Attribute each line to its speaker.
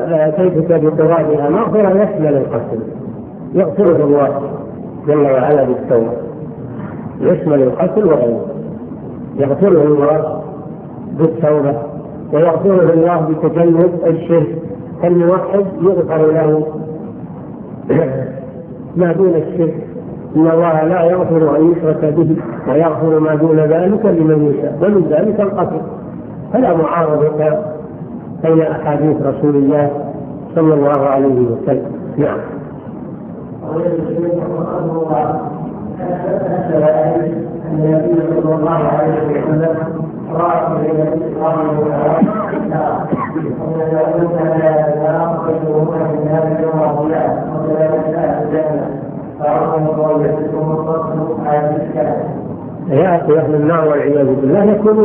Speaker 1: أتيتك بقرابها مغفرة يشمل القتل، يغفره الله جل وعلا بالتوبة، يشمل القتل وغيره، يغفره الله بالتوبة ويغفره الله بتجنب الشرك. فالموحد يغفر له ما دون الشرك، إن الله لا يغفر أن يشرك به ويغفر ما دون ذلك لمن يشاء، ومن ذلك القتل. فلا معارضة بين أحاديث رسول الله صلى الله عليه وسلم. نعم. النبي صلى الله عليه وسلم رأى بين الإسلام والإسلام يأتي أهل النار والعياذ بالله يكونون